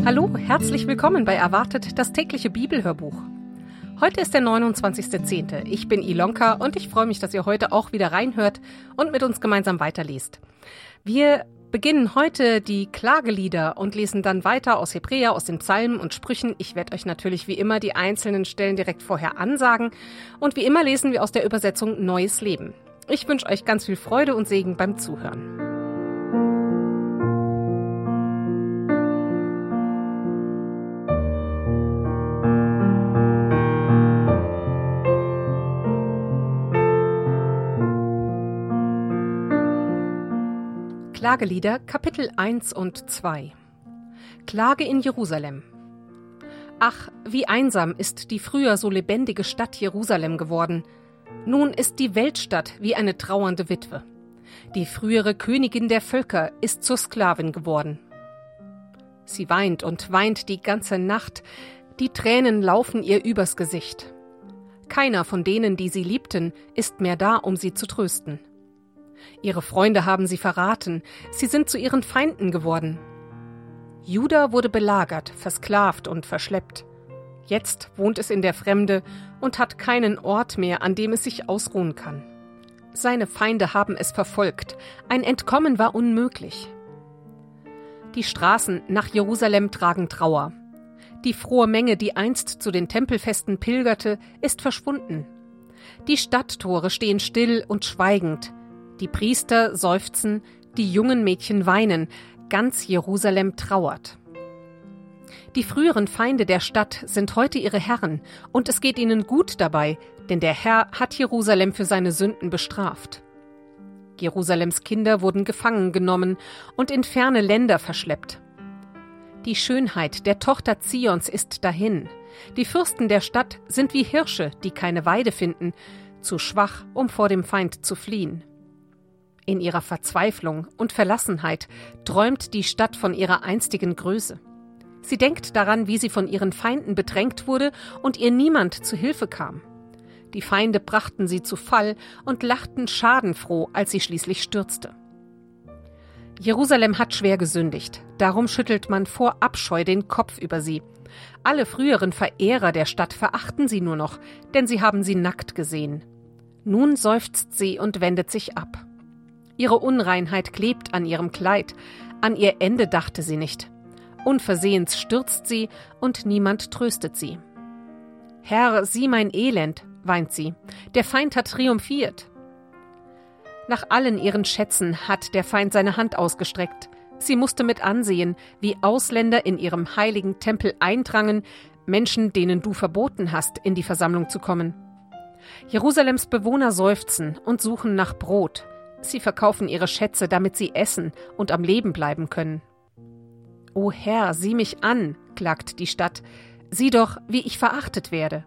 Hallo, herzlich willkommen bei Erwartet, das tägliche Bibelhörbuch. Heute ist der 29.10. Ich bin Ilonka und ich freue mich, dass ihr heute auch wieder reinhört und mit uns gemeinsam weiterlest. Wir beginnen heute die Klagelieder und lesen dann weiter aus Hebräer, aus den Psalmen und Sprüchen. Ich werde euch natürlich wie immer die einzelnen Stellen direkt vorher ansagen. Und wie immer lesen wir aus der Übersetzung Neues Leben. Ich wünsche euch ganz viel Freude und Segen beim Zuhören. Klagelieder, Kapitel 1 und 2. Klage in Jerusalem. Ach, wie einsam ist die früher so lebendige Stadt Jerusalem geworden. Nun ist die Weltstadt wie eine trauernde Witwe. Die frühere Königin der Völker ist zur Sklavin geworden. Sie weint und weint die ganze Nacht, die Tränen laufen ihr übers Gesicht. Keiner von denen, die sie liebten, ist mehr da, um sie zu trösten. Ihre Freunde haben sie verraten, sie sind zu ihren Feinden geworden. Juda wurde belagert, versklavt und verschleppt. Jetzt wohnt es in der Fremde und hat keinen Ort mehr, an dem es sich ausruhen kann. Seine Feinde haben es verfolgt, ein Entkommen war unmöglich. Die Straßen nach Jerusalem tragen Trauer. Die frohe Menge, die einst zu den Tempelfesten pilgerte, ist verschwunden. Die Stadttore stehen still und schweigend. Die Priester seufzen, die jungen Mädchen weinen, ganz Jerusalem trauert. Die früheren Feinde der Stadt sind heute ihre Herren, und es geht ihnen gut dabei, denn der Herr hat Jerusalem für seine Sünden bestraft. Jerusalems Kinder wurden gefangen genommen und in ferne Länder verschleppt. Die Schönheit der Tochter Zions ist dahin. Die Fürsten der Stadt sind wie Hirsche, die keine Weide finden, zu schwach, um vor dem Feind zu fliehen. In ihrer Verzweiflung und Verlassenheit träumt die Stadt von ihrer einstigen Größe. Sie denkt daran, wie sie von ihren Feinden bedrängt wurde und ihr niemand zu Hilfe kam. Die Feinde brachten sie zu Fall und lachten schadenfroh, als sie schließlich stürzte. Jerusalem hat schwer gesündigt, darum schüttelt man vor Abscheu den Kopf über sie. Alle früheren Verehrer der Stadt verachten sie nur noch, denn sie haben sie nackt gesehen. Nun seufzt sie und wendet sich ab. Ihre Unreinheit klebt an ihrem Kleid, an ihr Ende dachte sie nicht. Unversehens stürzt sie und niemand tröstet sie. Herr, sieh mein Elend, weint sie, der Feind hat triumphiert. Nach allen ihren Schätzen hat der Feind seine Hand ausgestreckt. Sie musste mit ansehen, wie Ausländer in ihrem heiligen Tempel eindrangen, Menschen, denen du verboten hast, in die Versammlung zu kommen. Jerusalems Bewohner seufzen und suchen nach Brot. Sie verkaufen ihre Schätze, damit sie essen und am Leben bleiben können. O Herr, sieh mich an, klagt die Stadt, sieh doch, wie ich verachtet werde.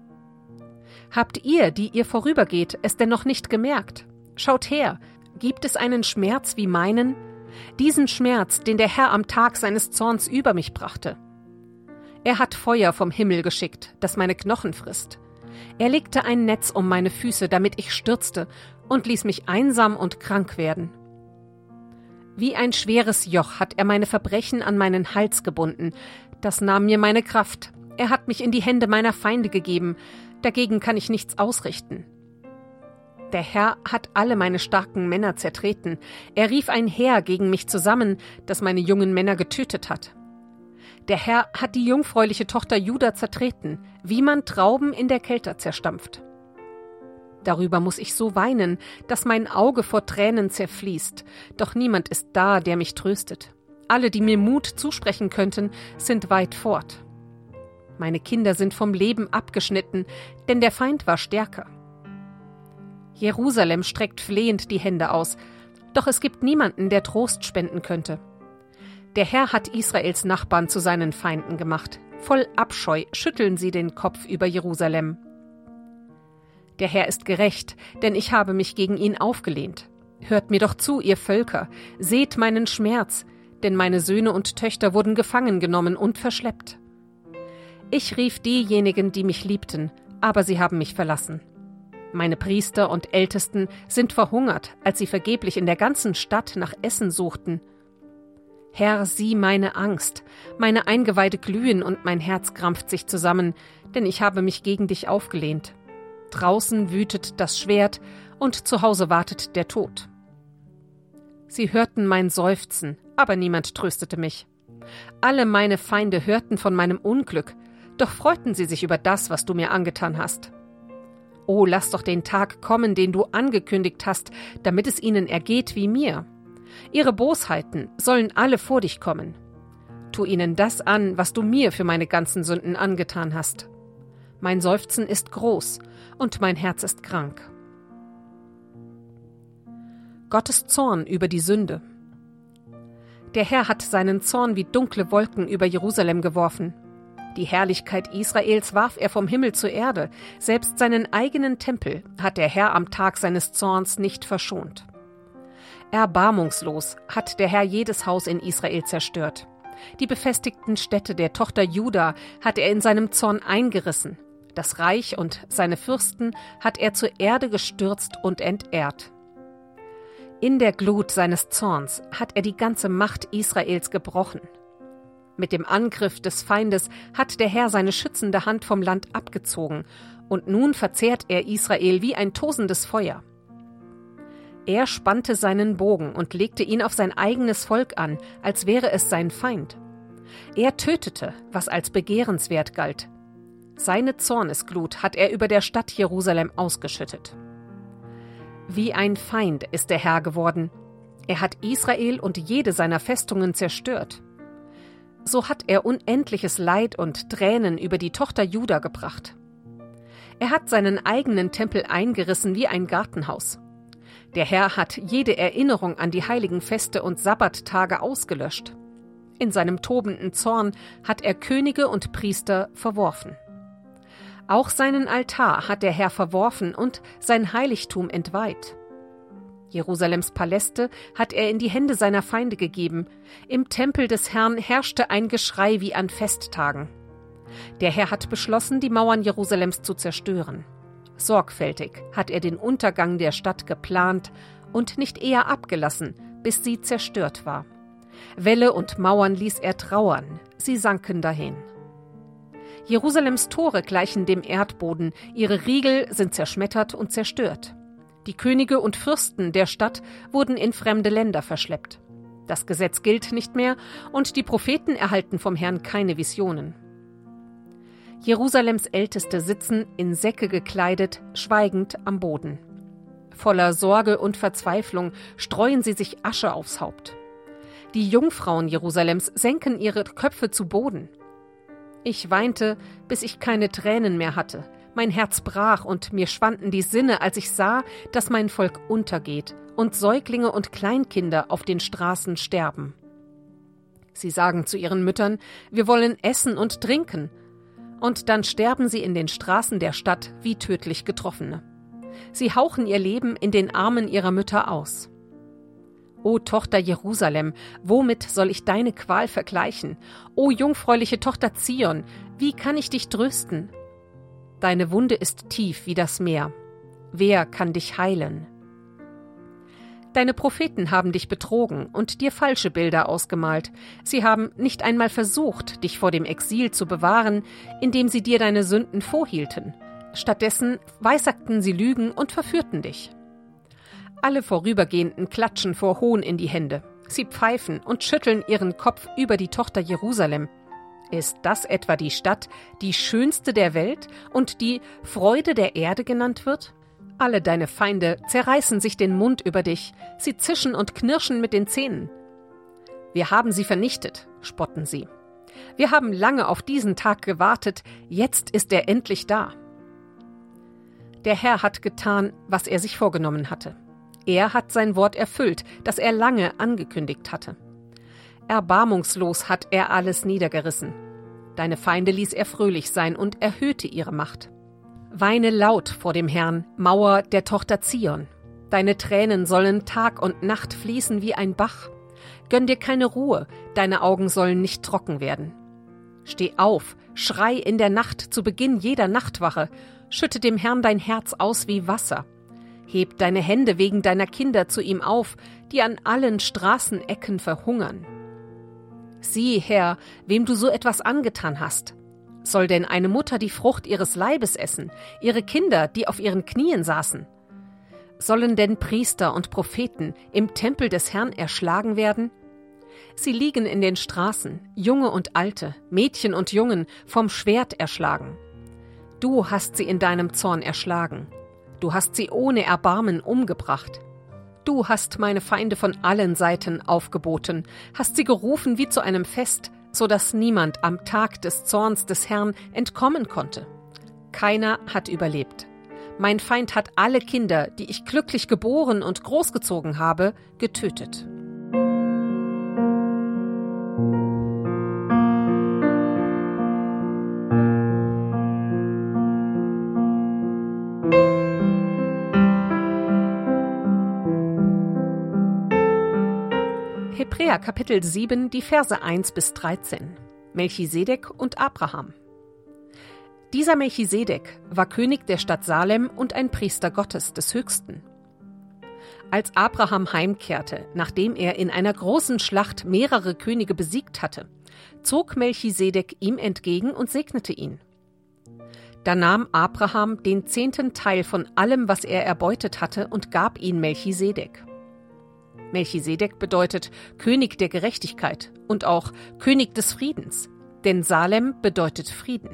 Habt ihr, die ihr vorübergeht, es denn noch nicht gemerkt? Schaut her, gibt es einen Schmerz wie meinen? Diesen Schmerz, den der Herr am Tag seines Zorns über mich brachte. Er hat Feuer vom Himmel geschickt, das meine Knochen frisst. Er legte ein Netz um meine Füße, damit ich stürzte, und ließ mich einsam und krank werden. Wie ein schweres Joch hat er meine Verbrechen an meinen Hals gebunden. Das nahm mir meine Kraft. Er hat mich in die Hände meiner Feinde gegeben. Dagegen kann ich nichts ausrichten. Der Herr hat alle meine starken Männer zertreten. Er rief ein Heer gegen mich zusammen, das meine jungen Männer getötet hat. Der Herr hat die jungfräuliche Tochter Juda zertreten, wie man Trauben in der Kälte zerstampft. Darüber muss ich so weinen, dass mein Auge vor Tränen zerfließt. Doch niemand ist da, der mich tröstet. Alle, die mir Mut zusprechen könnten, sind weit fort. Meine Kinder sind vom Leben abgeschnitten, denn der Feind war stärker. Jerusalem streckt flehend die Hände aus, doch es gibt niemanden, der Trost spenden könnte. Der Herr hat Israels Nachbarn zu seinen Feinden gemacht. Voll Abscheu schütteln sie den Kopf über Jerusalem. Der Herr ist gerecht, denn ich habe mich gegen ihn aufgelehnt. Hört mir doch zu, ihr Völker, seht meinen Schmerz, denn meine Söhne und Töchter wurden gefangen genommen und verschleppt. Ich rief diejenigen, die mich liebten, aber sie haben mich verlassen. Meine Priester und Ältesten sind verhungert, als sie vergeblich in der ganzen Stadt nach Essen suchten. Herr, sieh meine Angst, meine Eingeweide glühen und mein Herz krampft sich zusammen, denn ich habe mich gegen dich aufgelehnt. Draußen wütet das Schwert und zu Hause wartet der Tod. Sie hörten mein Seufzen, aber niemand tröstete mich. Alle meine Feinde hörten von meinem Unglück, doch freuten sie sich über das, was du mir angetan hast. Oh, lass doch den Tag kommen, den du angekündigt hast, damit es ihnen ergeht wie mir. Ihre Bosheiten sollen alle vor dich kommen. Tu ihnen das an, was du mir für meine ganzen Sünden angetan hast. Mein Seufzen ist groß und mein Herz ist krank. Gottes Zorn über die Sünde. Der Herr hat seinen Zorn wie dunkle Wolken über Jerusalem geworfen. Die Herrlichkeit Israels warf er vom Himmel zur Erde. Selbst seinen eigenen Tempel hat der Herr am Tag seines Zorns nicht verschont. Erbarmungslos hat der Herr jedes Haus in Israel zerstört. Die befestigten Städte der Tochter Juda hat er in seinem Zorn eingerissen. Das Reich und seine Fürsten hat er zur Erde gestürzt und entehrt. In der Glut seines Zorns hat er die ganze Macht Israels gebrochen. Mit dem Angriff des Feindes hat der Herr seine schützende Hand vom Land abgezogen, und nun verzehrt er Israel wie ein tosendes Feuer. Er spannte seinen Bogen und legte ihn auf sein eigenes Volk an, als wäre es sein Feind. Er tötete, was als begehrenswert galt. Seine Zornesglut hat er über der Stadt Jerusalem ausgeschüttet. Wie ein Feind ist der Herr geworden. Er hat Israel und jede seiner Festungen zerstört. So hat er unendliches Leid und Tränen über die Tochter Juda gebracht. Er hat seinen eigenen Tempel eingerissen wie ein Gartenhaus. Der Herr hat jede Erinnerung an die heiligen Feste und Sabbattage ausgelöscht. In seinem tobenden Zorn hat er Könige und Priester verworfen. Auch seinen Altar hat der Herr verworfen und sein Heiligtum entweiht. Jerusalems Paläste hat er in die Hände seiner Feinde gegeben. Im Tempel des Herrn herrschte ein Geschrei wie an Festtagen. Der Herr hat beschlossen, die Mauern Jerusalems zu zerstören. Sorgfältig hat er den Untergang der Stadt geplant und nicht eher abgelassen, bis sie zerstört war. Wälle und Mauern ließ er trauern, sie sanken dahin. Jerusalems Tore gleichen dem Erdboden, ihre Riegel sind zerschmettert und zerstört. Die Könige und Fürsten der Stadt wurden in fremde Länder verschleppt. Das Gesetz gilt nicht mehr und die Propheten erhalten vom Herrn keine Visionen. Jerusalems Älteste sitzen, in Säcke gekleidet, schweigend am Boden. Voller Sorge und Verzweiflung streuen sie sich Asche aufs Haupt. Die Jungfrauen Jerusalems senken ihre Köpfe zu Boden. Ich weinte, bis ich keine Tränen mehr hatte. Mein Herz brach und mir schwanden die Sinne, als ich sah, dass mein Volk untergeht und Säuglinge und Kleinkinder auf den Straßen sterben. Sie sagen zu ihren Müttern, wir wollen essen und trinken. Und dann sterben sie in den Straßen der Stadt wie tödlich Getroffene. Sie hauchen ihr Leben in den Armen ihrer Mütter aus. O Tochter Jerusalem, womit soll ich deine Qual vergleichen? O jungfräuliche Tochter Zion, wie kann ich dich trösten? Deine Wunde ist tief wie das Meer. Wer kann dich heilen? Deine Propheten haben dich betrogen und dir falsche Bilder ausgemalt. Sie haben nicht einmal versucht, dich vor dem Exil zu bewahren, indem sie dir deine Sünden vorhielten. Stattdessen weissagten sie Lügen und verführten dich. Alle Vorübergehenden klatschen vor Hohn in die Hände. Sie pfeifen und schütteln ihren Kopf über die Tochter Jerusalem. Ist das etwa die Stadt, die schönste der Welt und die Freude der Erde genannt wird? Alle deine Feinde zerreißen sich den Mund über dich, sie zischen und knirschen mit den Zähnen. Wir haben sie vernichtet, spotten sie. Wir haben lange auf diesen Tag gewartet, jetzt ist er endlich da. Der Herr hat getan, was er sich vorgenommen hatte. Er hat sein Wort erfüllt, das er lange angekündigt hatte. Erbarmungslos hat er alles niedergerissen. Deine Feinde ließ er fröhlich sein und erhöhte ihre Macht. Weine laut vor dem Herrn, Mauer der Tochter Zion. Deine Tränen sollen Tag und Nacht fließen wie ein Bach. Gönn dir keine Ruhe, deine Augen sollen nicht trocken werden. Steh auf, schrei in der Nacht zu Beginn jeder Nachtwache, schütte dem Herrn dein Herz aus wie Wasser. Heb deine Hände wegen deiner Kinder zu ihm auf, die an allen Straßenecken verhungern. Sieh, Herr, wem du so etwas angetan hast. Soll denn eine Mutter die Frucht ihres Leibes essen, ihre Kinder, die auf ihren Knien saßen? Sollen denn Priester und Propheten im Tempel des Herrn erschlagen werden? Sie liegen in den Straßen, Junge und Alte, Mädchen und Jungen, vom Schwert erschlagen. Du hast sie in deinem Zorn erschlagen. Du hast sie ohne Erbarmen umgebracht. Du hast meine Feinde von allen Seiten aufgeboten, hast sie gerufen wie zu einem Fest, so dass niemand am Tag des Zorns des Herrn entkommen konnte. Keiner hat überlebt. Mein Feind hat alle Kinder, die ich glücklich geboren und großgezogen habe, getötet. Hebräer Kapitel 7, die Verse 1 bis 13. Melchisedek und Abraham. Dieser Melchisedek war König der Stadt Salem und ein Priester Gottes des Höchsten. Als Abraham heimkehrte, nachdem er in einer großen Schlacht mehrere Könige besiegt hatte, zog Melchisedek ihm entgegen und segnete ihn. Da nahm Abraham den 10. Teil von allem, was er erbeutet hatte, und gab ihn Melchisedek. Melchisedek bedeutet König der Gerechtigkeit und auch König des Friedens, denn Salem bedeutet Frieden.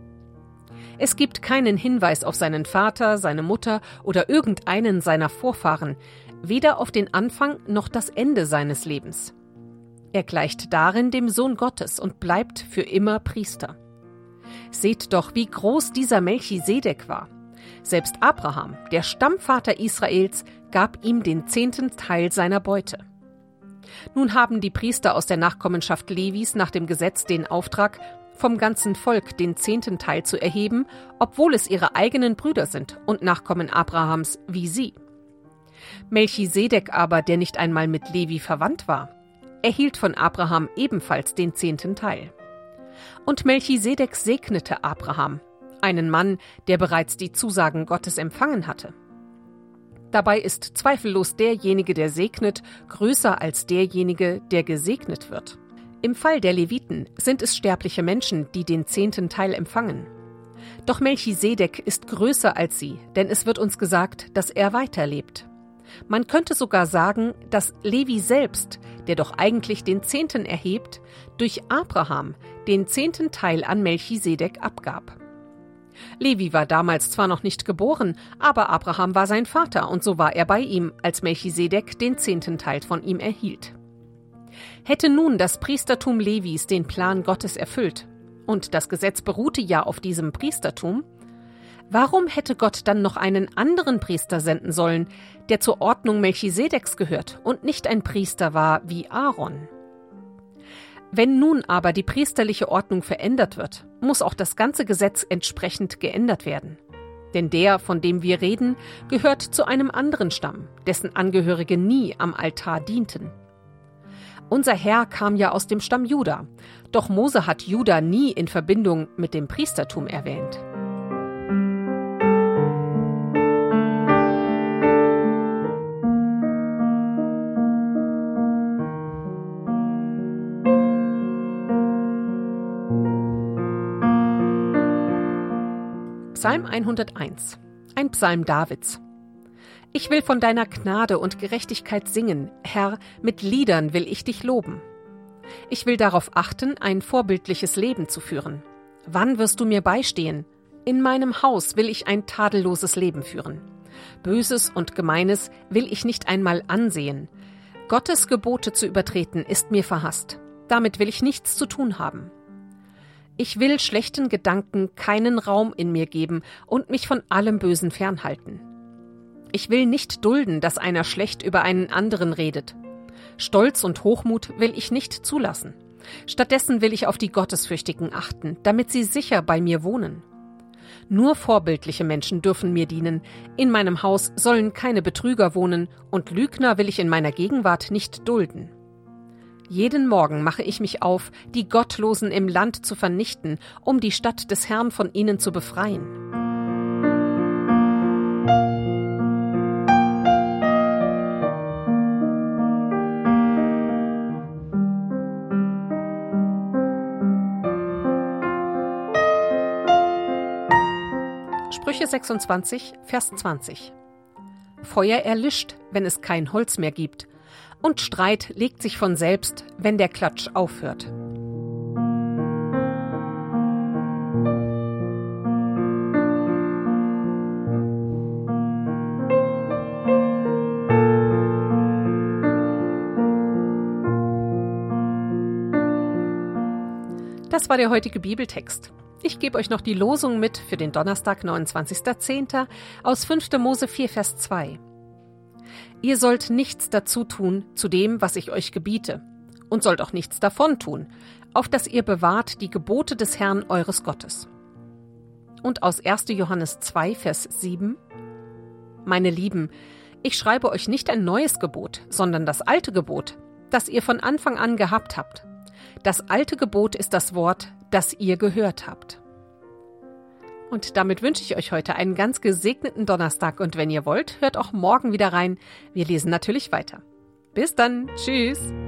Es gibt keinen Hinweis auf seinen Vater, seine Mutter oder irgendeinen seiner Vorfahren, weder auf den Anfang noch das Ende seines Lebens. Er gleicht darin dem Sohn Gottes und bleibt für immer Priester. Seht doch, wie groß dieser Melchisedek war. Selbst Abraham, der Stammvater Israels, gab ihm den 10. Teil seiner Beute. Nun haben die Priester aus der Nachkommenschaft Levis nach dem Gesetz den Auftrag, vom ganzen Volk den 10. Teil zu erheben, obwohl es ihre eigenen Brüder sind und Nachkommen Abrahams wie sie. Melchisedek aber, der nicht einmal mit Levi verwandt war, erhielt von Abraham ebenfalls den 10. Teil. Und Melchisedek segnete Abraham, einen Mann, der bereits die Zusagen Gottes empfangen hatte. Dabei ist zweifellos derjenige, der segnet, größer als derjenige, der gesegnet wird. Im Fall der Leviten sind es sterbliche Menschen, die den 10. Teil empfangen. Doch Melchisedek ist größer als sie, denn es wird uns gesagt, dass er weiterlebt. Man könnte sogar sagen, dass Levi selbst, der doch eigentlich den 10. erhebt, durch Abraham den 10. Teil an Melchisedek abgab. Levi war damals zwar noch nicht geboren, aber Abraham war sein Vater und so war er bei ihm, als Melchisedek den 10. Teil von ihm erhielt. Hätte nun das Priestertum Levis den Plan Gottes erfüllt, und das Gesetz beruhte ja auf diesem Priestertum, warum hätte Gott dann noch einen anderen Priester senden sollen, der zur Ordnung Melchisedeks gehört und nicht ein Priester war wie Aaron? Wenn nun aber die priesterliche Ordnung verändert wird, muss auch das ganze Gesetz entsprechend geändert werden. Denn der, von dem wir reden, gehört zu einem anderen Stamm, dessen Angehörige nie am Altar dienten. Unser Herr kam ja aus dem Stamm Juda, doch Mose hat Juda nie in Verbindung mit dem Priestertum erwähnt. Psalm 101, ein Psalm Davids. Ich will von deiner Gnade und Gerechtigkeit singen, Herr, mit Liedern will ich dich loben. Ich will darauf achten, ein vorbildliches Leben zu führen. Wann wirst du mir beistehen? In meinem Haus will ich ein tadelloses Leben führen. Böses und Gemeines will ich nicht einmal ansehen. Gottes Gebote zu übertreten ist mir verhasst. Damit will ich nichts zu tun haben. Ich will schlechten Gedanken keinen Raum in mir geben und mich von allem Bösen fernhalten. Ich will nicht dulden, dass einer schlecht über einen anderen redet. Stolz und Hochmut will ich nicht zulassen. Stattdessen will ich auf die Gottesfürchtigen achten, damit sie sicher bei mir wohnen. Nur vorbildliche Menschen dürfen mir dienen. In meinem Haus sollen keine Betrüger wohnen und Lügner will ich in meiner Gegenwart nicht dulden. Jeden Morgen mache ich mich auf, die Gottlosen im Land zu vernichten, um die Stadt des Herrn von ihnen zu befreien. Sprüche 26, Vers 20. Feuer erlischt, wenn es kein Holz mehr gibt, und Streit legt sich von selbst, wenn der Klatsch aufhört. Das war der heutige Bibeltext. Ich gebe euch noch die Losung mit für den Donnerstag, 29.10. aus 5. Mose 4, Vers 2. Ihr sollt nichts dazu tun zu dem, was ich euch gebiete, und sollt auch nichts davon tun, auf dass ihr bewahrt die Gebote des Herrn eures Gottes. Und aus 1. Johannes 2, Vers 7. Meine Lieben, ich schreibe euch nicht ein neues Gebot, sondern das alte Gebot, das ihr von Anfang an gehabt habt. Das alte Gebot ist das Wort, das ihr gehört habt. Und damit wünsche ich euch heute einen ganz gesegneten Donnerstag und wenn ihr wollt, hört auch morgen wieder rein. Wir lesen natürlich weiter. Bis dann. Tschüss.